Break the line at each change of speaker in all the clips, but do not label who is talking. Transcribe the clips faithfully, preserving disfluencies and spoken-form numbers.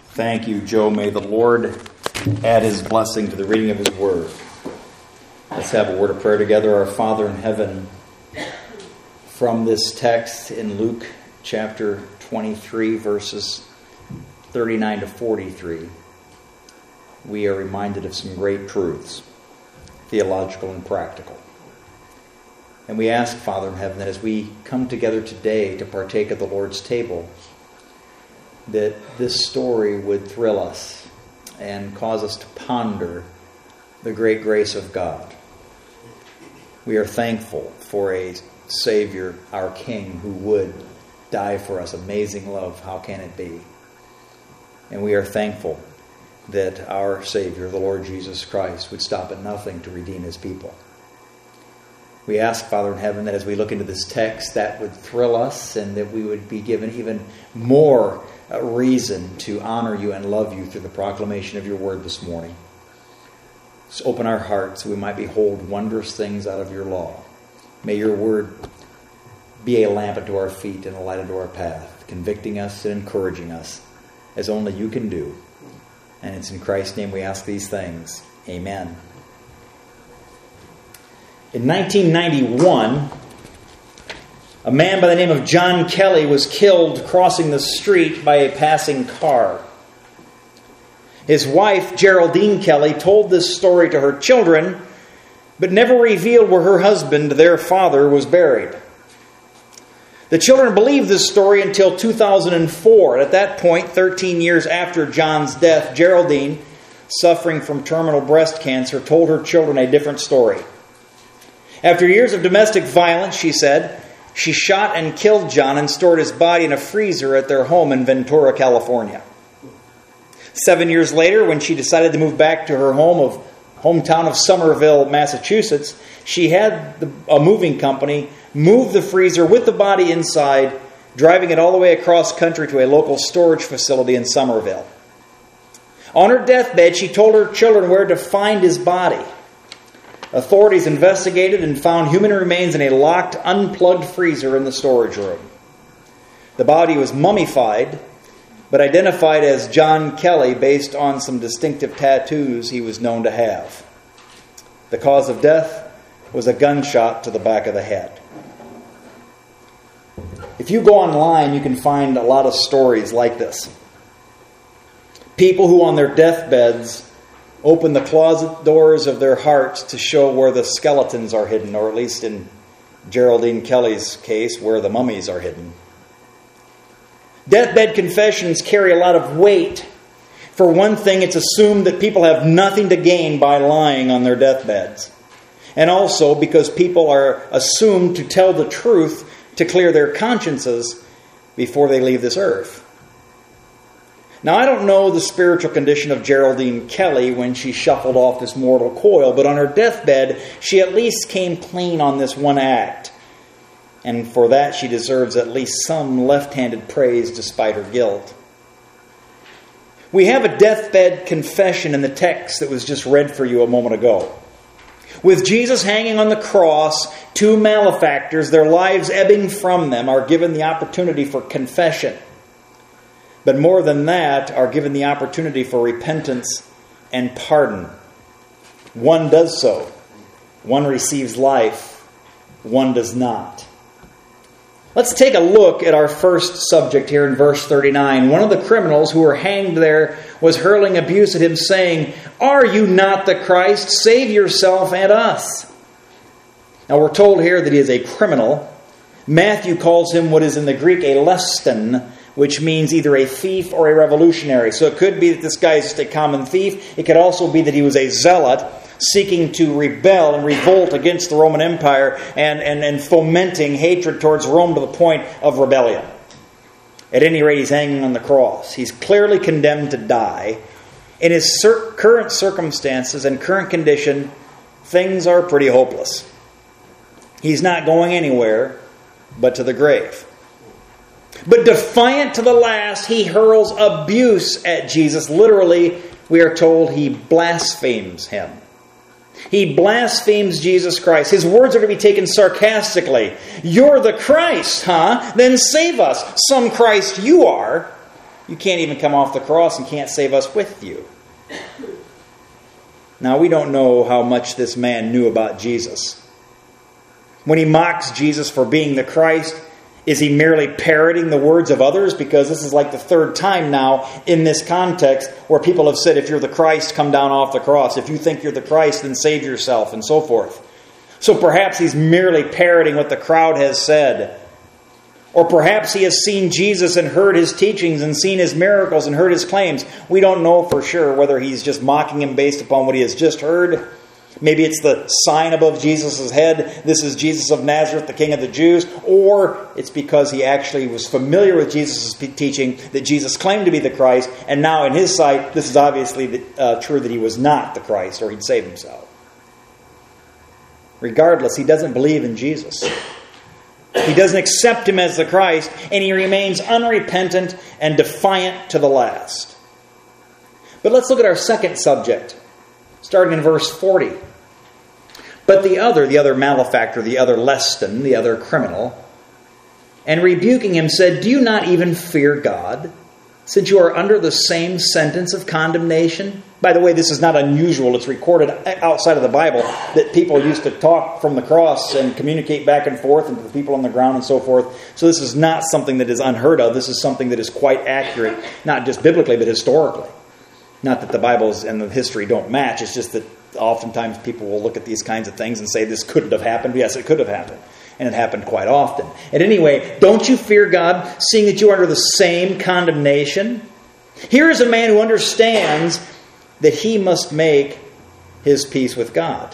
Thank you, Joe. May the Lord add His blessing to the reading of His Word. Let's have a word of prayer together. Our Father in heaven, from this text in Luke chapter twenty-three, verses thirty-nine to forty-three, we are reminded of some great truths, theological and practical. And we ask, Father in heaven, that as we come together today to partake of the Lord's table, that this story would thrill us and cause us to ponder the great grace of God. We are thankful for a Savior, our King, who would die for us. Amazing love, how can it be? And we are thankful that our Savior, the Lord Jesus Christ, would stop at nothing to redeem His people. We ask, Father in heaven, that as we look into this text, that would thrill us and that we would be given even more a reason to honor you and love you through the proclamation of your word this morning. Just open our hearts so we might behold wondrous things out of your law. May your word be a lamp unto our feet and a light unto our path, convicting us and encouraging us as only you can do. And it's in Christ's name we ask these things. Amen. In nineteen ninety-one, a man by the name of John Kelly was killed crossing the street by a passing car. His wife, Geraldine Kelly, told this story to her children, but never revealed where her husband, their father, was buried. The children believed this story until two thousand four. At that point, thirteen years after John's death, Geraldine, suffering from terminal breast cancer, told her children a different story. After years of domestic violence, she said, she shot and killed John and stored his body in a freezer at their home in Ventura, California. Seven years later, when she decided to move back to her home of hometown of Somerville, Massachusetts, she had the, a moving company move the freezer with the body inside, driving it all the way across country to a local storage facility in Somerville. On her deathbed, she told her children where to find his body. Authorities investigated and found human remains in a locked, unplugged freezer in the storage room. The body was mummified, but identified as John Kelly based on some distinctive tattoos he was known to have. The cause of death was a gunshot to the back of the head. If you go online, you can find a lot of stories like this. People who on their deathbeds open the closet doors of their hearts to show where the skeletons are hidden, or at least in Geraldine Kelly's case, where the mummies are hidden. Deathbed confessions carry a lot of weight. For one thing, it's assumed that people have nothing to gain by lying on their deathbeds. And also because people are assumed to tell the truth to clear their consciences before they leave this earth. Now, I don't know the spiritual condition of Geraldine Kelly when she shuffled off this mortal coil, but on her deathbed, she at least came clean on this one act. And for that, she deserves at least some left-handed praise despite her guilt. We have a deathbed confession in the text that was just read for you a moment ago. With Jesus hanging on the cross, two malefactors, their lives ebbing from them, are given the opportunity for confession. But more than that, are given the opportunity for repentance and pardon. One does so. One receives life. One does not. Let's take a look at our first subject here in verse thirty-nine. One of the criminals who were hanged there was hurling abuse at him, saying, "Are you not the Christ? Save yourself and us." Now we're told here that he is a criminal. Matthew calls him what is in the Greek a leston, which means either a thief or a revolutionary. So it could be that this guy is just a common thief. It could also be that he was a zealot, seeking to rebel and revolt against the Roman Empire and, and, and fomenting hatred towards Rome to the point of rebellion. At any rate, he's hanging on the cross. He's clearly condemned to die. In his cir- current circumstances and current condition, things are pretty hopeless. He's not going anywhere but to the grave. But defiant to the last, he hurls abuse at Jesus. Literally, we are told he blasphemes him. He blasphemes Jesus Christ. His words are to be taken sarcastically. "You're the Christ, huh? Then save us. Some Christ you are. You can't even come off the cross and can't save us with you. Now, we don't know how much this man knew about Jesus. When he mocks Jesus for being the Christ, is he merely parroting the words of others? Because this is like the third time now in this context where people have said, if you're the Christ, come down off the cross. If you think you're the Christ, then save yourself, and so forth. So perhaps he's merely parroting what the crowd has said. Or perhaps he has seen Jesus and heard his teachings and seen his miracles and heard his claims. We don't know for sure whether he's just mocking him based upon what he has just heard. Maybe it's the sign above Jesus' head. This is Jesus of Nazareth, the King of the Jews. Or it's because he actually was familiar with Jesus' teaching that Jesus claimed to be the Christ. And now in his sight, this is obviously uh, true that he was not the Christ, or he'd save himself. Regardless, he doesn't believe in Jesus. He doesn't accept him as the Christ, and he remains unrepentant and defiant to the last. But let's look at our second subject, starting in verse forty. But the other, the other malefactor, the other less than, the other criminal, and rebuking him said, do you not even fear God, since you are under the same sentence of condemnation? By the way, this is not unusual. It's recorded outside of the Bible that people used to talk from the cross and communicate back and forth and to the people on the ground and so forth. So this is not something that is unheard of. This is something that is quite accurate, not just biblically, but historically. Not that the Bibles and the history don't match. It's just that oftentimes people will look at these kinds of things and say, this couldn't have happened. Yes, it could have happened. And it happened quite often. And anyway, don't you fear God, seeing that you are under the same condemnation? Here is a man who understands that he must make his peace with God.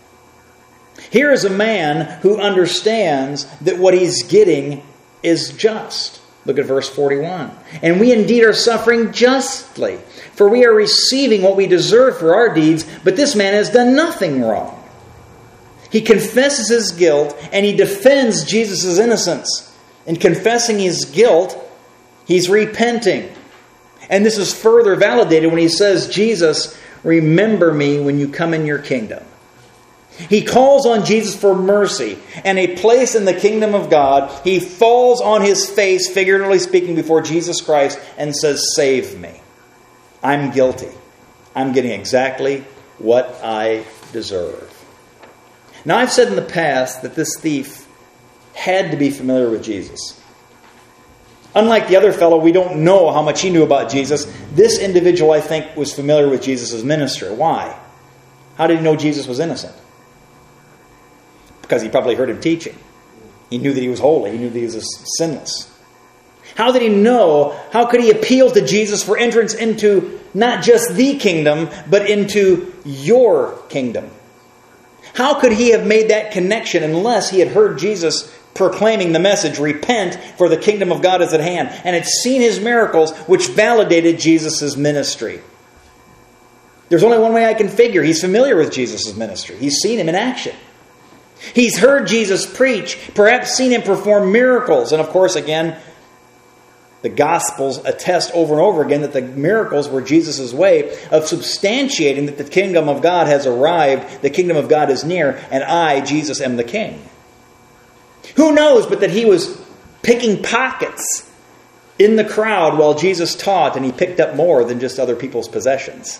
Here is a man who understands that what he's getting is just. Look at verse forty-one. And we indeed are suffering justly, for we are receiving what we deserve for our deeds, but this man has done nothing wrong. He confesses his guilt, and he defends Jesus' innocence. In confessing his guilt, he's repenting. And this is further validated when he says, Jesus, remember me when you come in your kingdom. He calls on Jesus for mercy and a place in the kingdom of God. He falls on his face, figuratively speaking, before Jesus Christ and says, save me. I'm guilty. I'm getting exactly what I deserve. Now, I've said in the past that this thief had to be familiar with Jesus. Unlike the other fellow, we don't know how much he knew about Jesus. This individual, I think, was familiar with Jesus' ministry. Why? How did he know Jesus was innocent? Because he probably heard him teaching. He knew that he was holy. He knew that he was sinless. How did he know? How could he appeal to Jesus for entrance into not just the kingdom, but into your kingdom? How could he have made that connection unless he had heard Jesus proclaiming the message, repent, for the kingdom of God is at hand, and had seen his miracles, which validated Jesus' ministry? There's only one way I can figure. He's familiar with Jesus' ministry. He's seen him in action. He's heard Jesus preach, perhaps seen him perform miracles. And of course, again, the Gospels attest over and over again that the miracles were Jesus' way of substantiating that the kingdom of God has arrived, the kingdom of God is near, and I, Jesus, am the king. Who knows but that he was picking pockets in the crowd while Jesus taught, and he picked up more than just other people's possessions.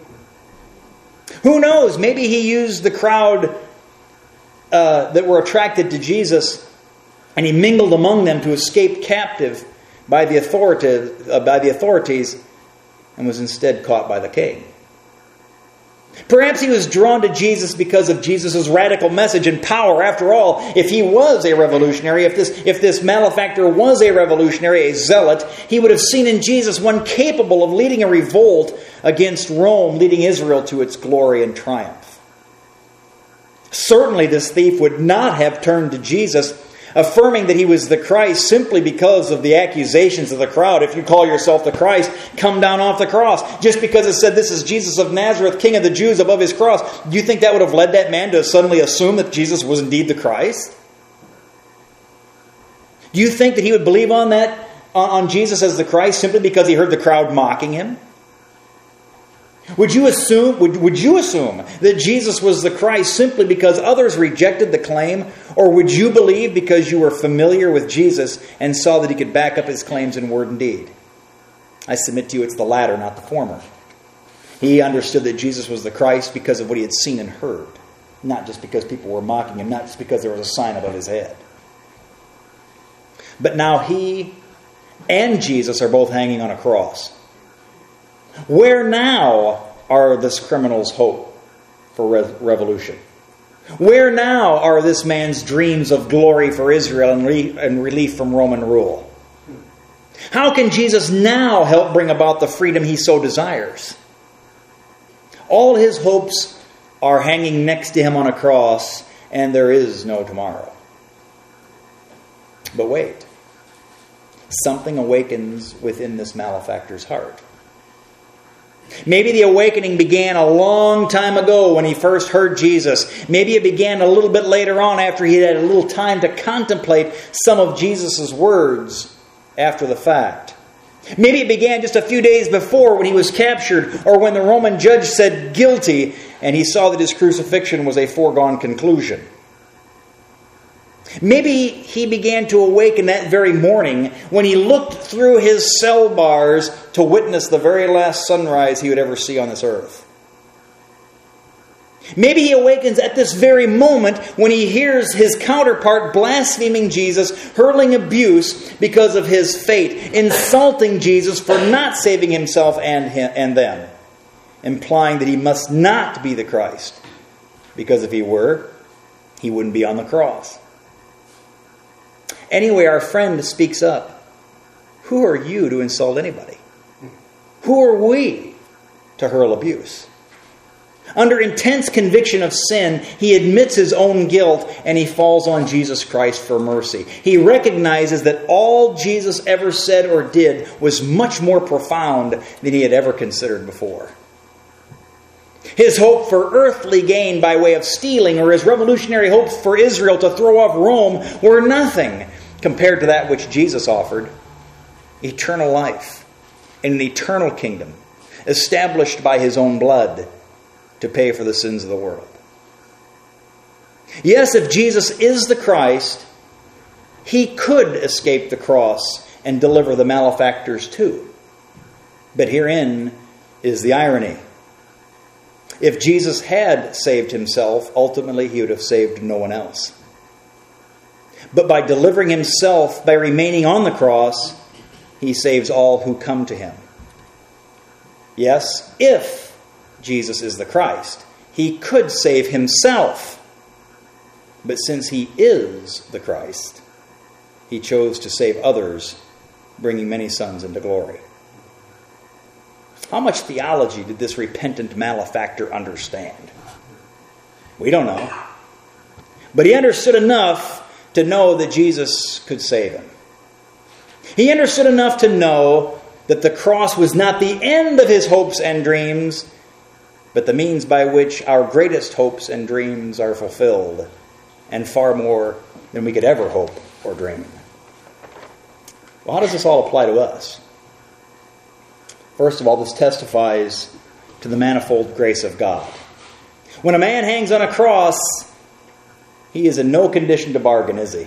Who knows? Maybe he used the crowd uh, that were attracted to Jesus, and he mingled among them to escape captive by the authority, uh, by the authorities, and was instead caught by the king. Perhaps he was drawn to Jesus because of Jesus' radical message and power. After all, if he was a revolutionary, if this, if this malefactor was a revolutionary, a zealot, he would have seen in Jesus one capable of leading a revolt against Rome, leading Israel to its glory and triumph. Certainly this thief would not have turned to Jesus, affirming that he was the Christ simply because of the accusations of the crowd. If you call yourself the Christ, come down off the cross. Just because it said this is Jesus of Nazareth, King of the Jews, above his cross, do you think that would have led that man to suddenly assume that Jesus was indeed the Christ? Do you think that he would believe on that, on Jesus as the Christ, simply because he heard the crowd mocking him? Would you assume, would, would you assume that Jesus was the Christ simply because others rejected the claim? Or would you believe because you were familiar with Jesus and saw that he could back up his claims in word and deed? I submit to you it's the latter, not the former. He understood that Jesus was the Christ because of what he had seen and heard, not just because people were mocking him, not just because there was a sign above his head. But now he and Jesus are both hanging on a cross. Where now are this criminal's hope for re- revolution? Where now are this man's dreams of glory for Israel and, re- and relief from Roman rule? How can Jesus now help bring about the freedom he so desires? All his hopes are hanging next to him on a cross, and there is no tomorrow. But wait. Something awakens within this malefactor's heart. Maybe the awakening began a long time ago when he first heard Jesus. Maybe it began a little bit later on after he had a little time to contemplate some of Jesus' words after the fact. Maybe it began just a few days before when he was captured or when the Roman judge said guilty and he saw that his crucifixion was a foregone conclusion. Maybe he began to awaken that very morning when he looked through his cell bars to witness the very last sunrise he would ever see on this earth. Maybe he awakens at this very moment when he hears his counterpart blaspheming Jesus, hurling abuse because of his fate, insulting Jesus for not saving himself and him, and them, implying that he must not be the Christ, because if he were, he wouldn't be on the cross. Anyway, our friend speaks up. Who are you to insult anybody? Who are we to hurl abuse? Under intense conviction of sin, he admits his own guilt and he falls on Jesus Christ for mercy. He recognizes that all Jesus ever said or did was much more profound than he had ever considered before. His hope for earthly gain by way of stealing or his revolutionary hopes for Israel to throw off Rome were nothing compared to that which Jesus offered. Eternal life in an eternal kingdom established by his own blood to pay for the sins of the world. Yes, if Jesus is the Christ, he could escape the cross and deliver the malefactors too. But herein is the irony. If Jesus had saved himself, ultimately he would have saved no one else. But by delivering himself, by remaining on the cross, he saves all who come to him. Yes, if Jesus is the Christ, he could save himself. But since he is the Christ, he chose to save others, bringing many sons into glory. How much theology did this repentant malefactor understand? We don't know. But he understood enough to know that Jesus could save him. He understood enough to know that the cross was not the end of his hopes and dreams, but the means by which our greatest hopes and dreams are fulfilled, and far more than we could ever hope or dream. Well, how does this all apply to us? First of all, this testifies to the manifold grace of God. When a man hangs on a cross, he is in no condition to bargain, is he?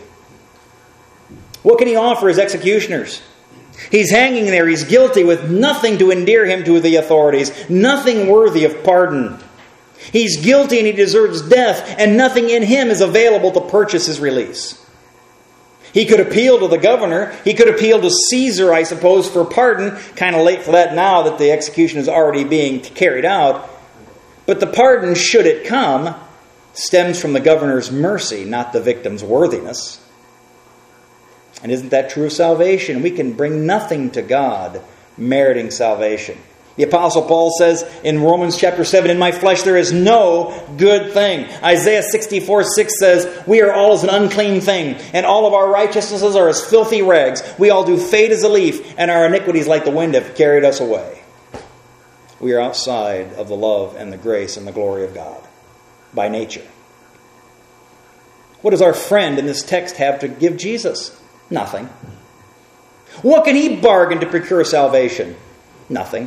What can he offer his executioners? He's hanging there, he's guilty with nothing to endear him to the authorities, nothing worthy of pardon. He's guilty and he deserves death, and nothing in him is available to purchase his release. He could appeal to the governor. He could appeal to Caesar, I suppose, for pardon. Kind of late for that now that the execution is already being carried out. But the pardon, should it come, stems from the governor's mercy, not the victim's worthiness. And isn't that true of salvation? We can bring nothing to God meriting salvation. The Apostle Paul says in Romans chapter seven, in my flesh there is no good thing. Isaiah sixty-four six says, we are all as an unclean thing, and all of our righteousnesses are as filthy rags. We all do fade as a leaf, and our iniquities like the wind have carried us away. We are outside of the love and the grace and the glory of God by nature. What does our friend in this text have to give Jesus? Nothing. What can he bargain to procure salvation? Nothing.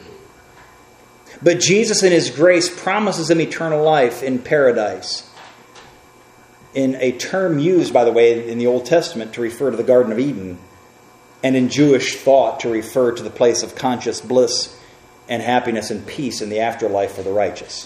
But Jesus in his grace promises him eternal life in paradise. In a term used, by the way, in the Old Testament to refer to the Garden of Eden. and in Jewish thought to refer to the place of conscious bliss and happiness and peace in the afterlife for the righteous.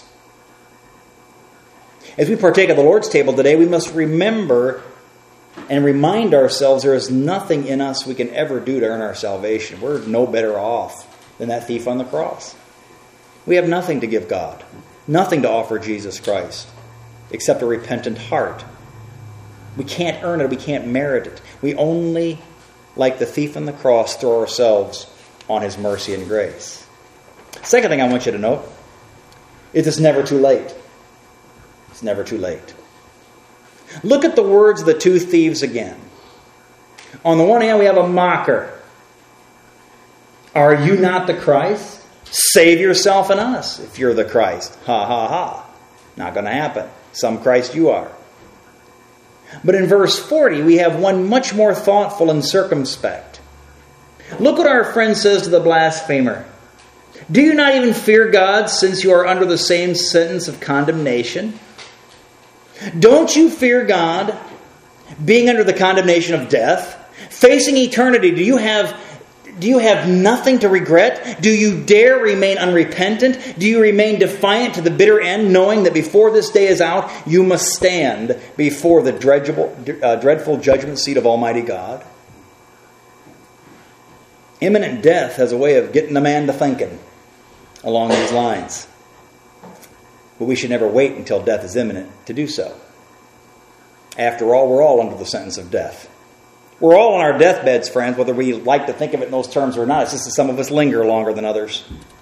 As we partake of the Lord's table today, we must remember and remind ourselves there is nothing in us we can ever do to earn our salvation. We're no better off than that thief on the cross. We have nothing to give God, nothing to offer Jesus Christ, except a repentant heart. We can't earn it, we can't merit it. We only, like the thief on the cross, throw ourselves on his mercy and grace. Second thing I want you to note is it's never too late. It's never too late. Look at the words of the two thieves again. On the one hand, we have a mocker. Are you not the Christ? Save yourself and us if you're the Christ. Ha ha ha. Not going to happen. Some Christ you are. But in verse forty, we have one much more thoughtful and circumspect. Look what our friend says to the blasphemer. Do you not even fear God, since you are under the same sentence of condemnation? Don't you fear God, being under the condemnation of death? Facing eternity, do you have, do you have nothing to regret? Do you dare remain unrepentant? Do you remain defiant to the bitter end, knowing that before this day is out, you must stand before the dreadful, uh, dreadful judgment seat of Almighty God? Imminent death has a way of getting a man to thinking along these lines. But we should never wait until death is imminent to do so. After all, we're all under the sentence of death. We're all on our deathbeds, friends, whether we like to think of it in those terms or not. It's just that some of us linger longer than others.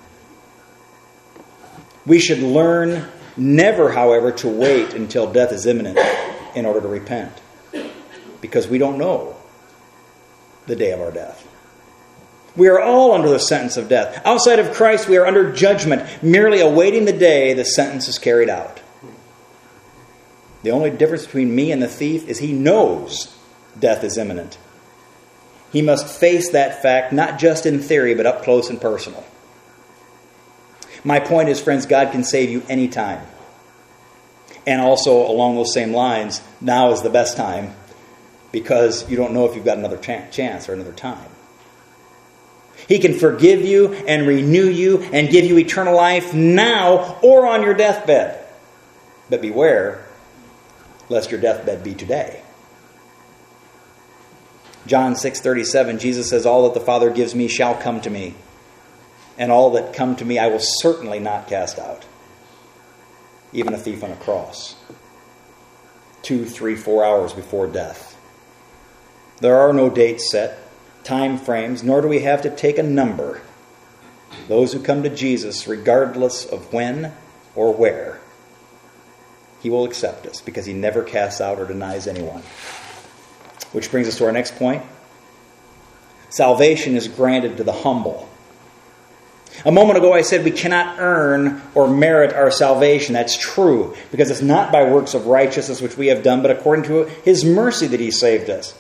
We should learn never, however, to wait until death is imminent in order to repent. Because we don't know the day of our death. We are all under the sentence of death. Outside of Christ, we are under judgment, merely awaiting the day the sentence is carried out. The only difference between me and the thief is he knows death is imminent. He must face that fact, not just in theory, but up close and personal. My point is, friends, God can save you anytime. And also, along those same lines, now is the best time, because you don't know if you've got another chance or another time. He can forgive you and renew you and give you eternal life now or on your deathbed. But beware, lest your deathbed be today. John six thirty-seven, Jesus says, all that the Father gives me shall come to me, and all that come to me I will certainly not cast out. Even a thief on a cross. Two, three, four hours before death. There are no dates set, time frames, nor do we have to take a number. Those who come to Jesus, regardless of when or where, He will accept us because He never casts out or denies anyone. Which brings us to our next point. Salvation is granted to the humble. A moment ago I said we cannot earn or merit our salvation. That's true, because it's not by works of righteousness which we have done, but according to His mercy that He saved us.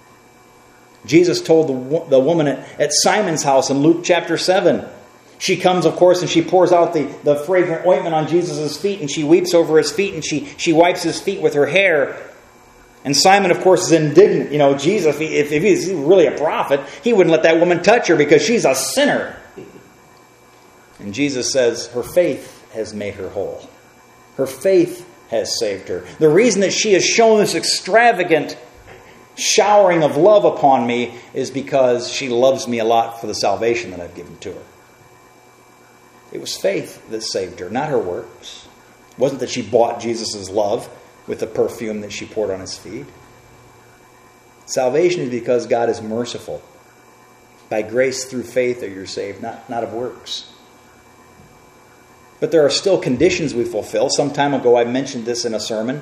Jesus told the, the woman at, at Simon's house in Luke chapter seven. She comes, of course, and she pours out the, the fragrant ointment on Jesus' feet, and she weeps over His feet, and she, she wipes His feet with her hair. And Simon, of course, is indignant. You know, Jesus, if, he, if he's really a prophet, he wouldn't let that woman touch her because she's a sinner. And Jesus says, her faith has made her whole. Her faith has saved her. The reason that she has shown this extravagant showering of love upon me is because she loves me a lot for the salvation that I've given to her. It was faith that saved her, not her works. It wasn't that she bought Jesus' love with the perfume that she poured on His feet. Salvation is because God is merciful. By grace through faith are you saved, not, not of works. But there are still conditions we fulfill. Some time ago I mentioned this in a sermon.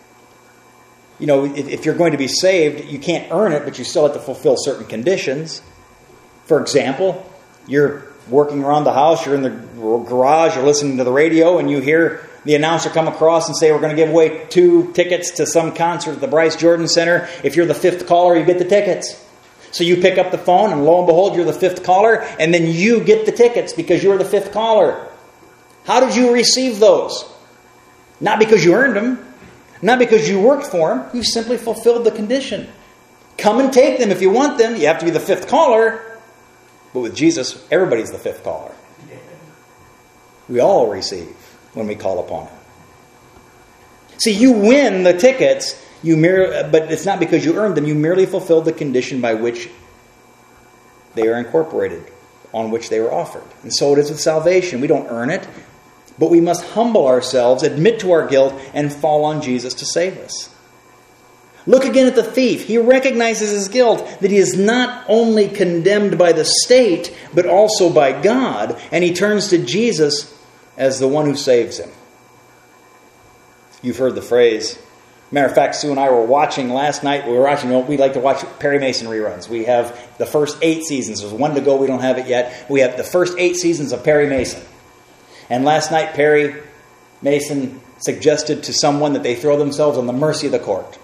You know, if, if you're going to be saved, you can't earn it, but you still have to fulfill certain conditions. For example, you're working around the house, you're in the garage, you're listening to the radio, and you hear the announcer come across and say, we're going to give away two tickets to some concert at the Bryce Jordan Center. If you're the fifth caller, you get the tickets. So you pick up the phone, and lo and behold, you're the fifth caller, and then you get the tickets because you're the fifth caller. How did you receive those? Not because you earned them, not because you worked for them. You simply fulfilled the condition. Come and take them if you want them. You have to be the fifth caller. But with Jesus, everybody's the fifth caller. We all receive when we call upon Him. See, you win the tickets, you merely, but it's not because you earned them. You merely fulfilled the condition by which they are incorporated, on which they were offered. And so it is with salvation. We don't earn it, but we must humble ourselves, admit to our guilt, and fall on Jesus to save us. Look again at the thief. He recognizes his guilt, that he is not only condemned by the state, but also by God, and he turns to Jesus as the one who saves him. You've heard the phrase. Matter of fact, Sue and I were watching last night. We were watching, you know, we like to watch Perry Mason reruns. We have the first eight seasons. There's one to go. We don't have it yet. We have the first eight seasons of Perry Mason. And last night, Perry Mason suggested to someone that they throw themselves on the mercy of the court.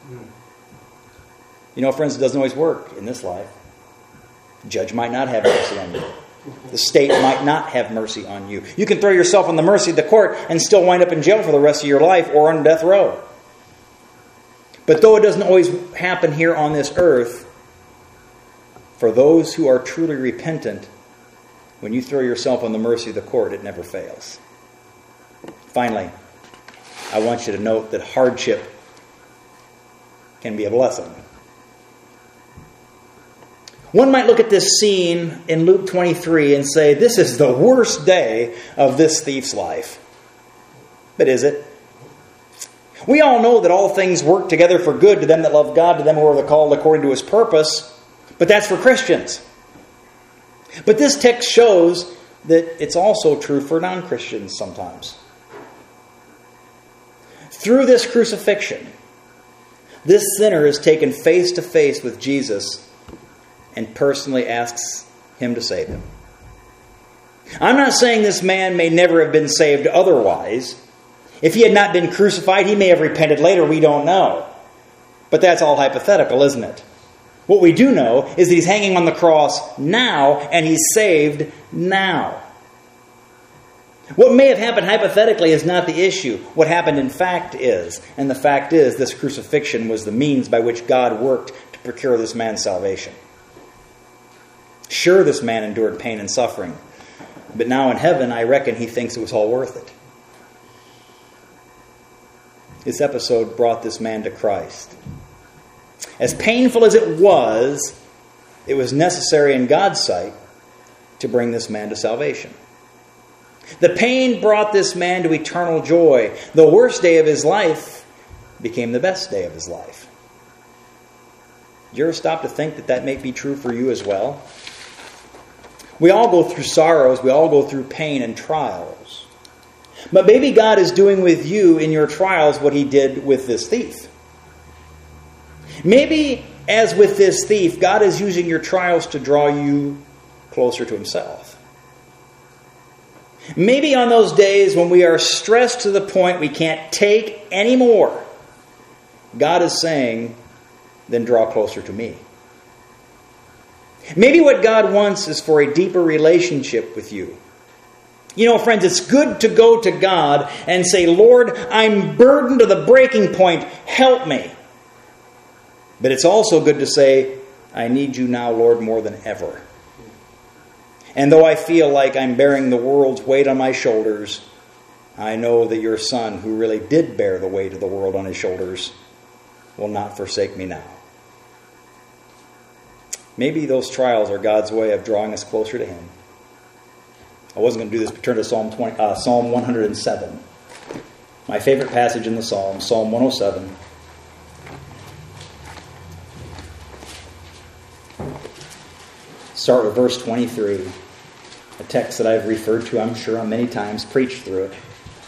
You know, friends, it doesn't always work in this life. The judge might not have mercy on you. The state might not have mercy on you. You can throw yourself on the mercy of the court and still wind up in jail for the rest of your life or on death row. But though it doesn't always happen here on this earth, for those who are truly repentant, when you throw yourself on the mercy of the court, it never fails. Finally, I want you to note that hardship can be a blessing. One might look at this scene in Luke twenty-three and say, this is the worst day of this thief's life. But is it? We all know that all things work together for good to them that love God, to them who are called according to His purpose. But that's for Christians. But this text shows that it's also true for non-Christians sometimes. Through this crucifixion, this sinner is taken face to face with Jesus and personally asks Him to save him. I'm not saying this man may never have been saved otherwise. If he had not been crucified, he may have repented later. We don't know. But that's all hypothetical, isn't it? What we do know is that he's hanging on the cross now, and he's saved now. What may have happened hypothetically is not the issue. What happened in fact is, and the fact is, this crucifixion was the means by which God worked to procure this man's salvation. Sure, this man endured pain and suffering, but now in heaven, I reckon he thinks it was all worth it. This episode brought this man to Christ. As painful as it was, it was necessary in God's sight to bring this man to salvation. The pain brought this man to eternal joy. The worst day of his life became the best day of his life. Do you ever stop to think that that may be true for you as well? We all go through sorrows. We all go through pain and trials. But maybe God is doing with you in your trials what He did with this thief. Maybe, as with this thief, God is using your trials to draw you closer to Himself. Maybe on those days when we are stressed to the point we can't take any more, God is saying, then draw closer to me. Maybe what God wants is for a deeper relationship with you. You know, friends, it's good to go to God and say, Lord, I'm burdened to the breaking point. Help me. But it's also good to say, I need you now, Lord, more than ever. And though I feel like I'm bearing the world's weight on my shoulders, I know that your Son, who really did bear the weight of the world on His shoulders, will not forsake me now. Maybe those trials are God's way of drawing us closer to Him. I wasn't going to do this, but turn to Psalm twenty, uh, Psalm one hundred seven. My favorite passage in the Psalm, Psalm one oh seven. Start with verse twenty-three. A text that I've referred to, I'm sure, many times, preached through it.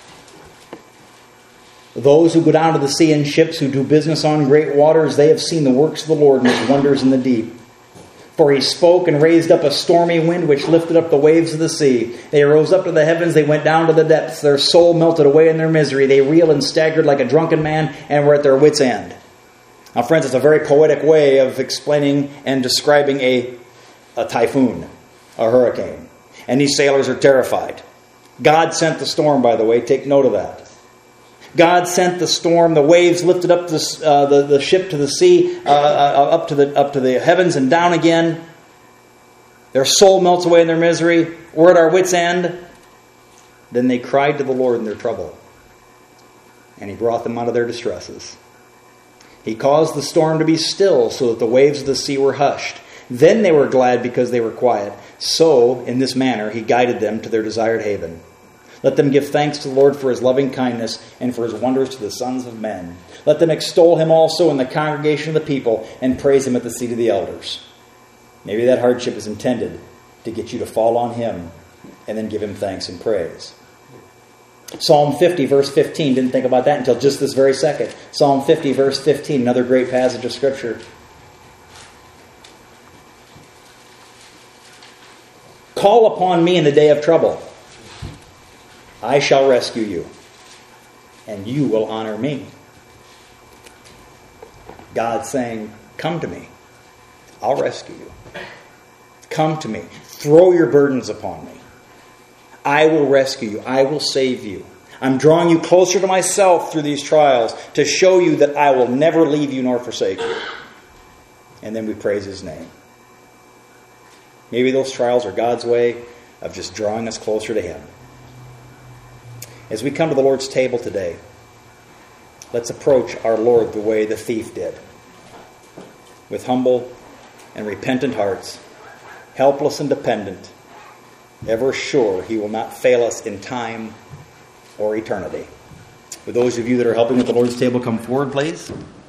Those who go down to the sea in ships, who do business on great waters, they have seen the works of the Lord and His wonders in the deep. For He spoke and raised up a stormy wind which lifted up the waves of the sea. They rose up to the heavens, they went down to the depths. Their soul melted away in their misery. They reeled and staggered like a drunken man and were at their wits' end. Now, friends, it's a very poetic way of explaining and describing a, a typhoon, a hurricane. And these sailors are terrified. God sent the storm, by the way. Take note of that. God sent the storm. The waves lifted up the, uh, the, the ship to the sea, uh, uh, up to the up to the heavens and down again. Their soul melts away in their misery. We're at our wits' end. Then they cried to the Lord in their trouble, and He brought them out of their distresses. He caused the storm to be still, so that the waves of the sea were hushed. Then they were glad because they were quiet. So, in this manner, He guided them to their desired haven. Let them give thanks to the Lord for His loving kindness and for His wonders to the sons of men. Let them extol Him also in the congregation of the people and praise Him at the seat of the elders. Maybe that hardship is intended to get you to fall on Him and then give Him thanks and praise. Psalm fifty, verse fifteen. Didn't think about that until just this very second. Psalm fifty, verse fifteen. Another great passage of Scripture. Call upon me in the day of trouble. I shall rescue you, and you will honor me. God saying, come to me. I'll rescue you. Come to me. Throw your burdens upon me. I will rescue you. I will save you. I'm drawing you closer to myself through these trials to show you that I will never leave you nor forsake you. And then we praise His name. Maybe those trials are God's way of just drawing us closer to Him. As we come to the Lord's table today, let's approach our Lord the way the thief did. With humble and repentant hearts, helpless and dependent, ever sure He will not fail us in time or eternity. With those of you that are helping with the Lord's table, come forward, please.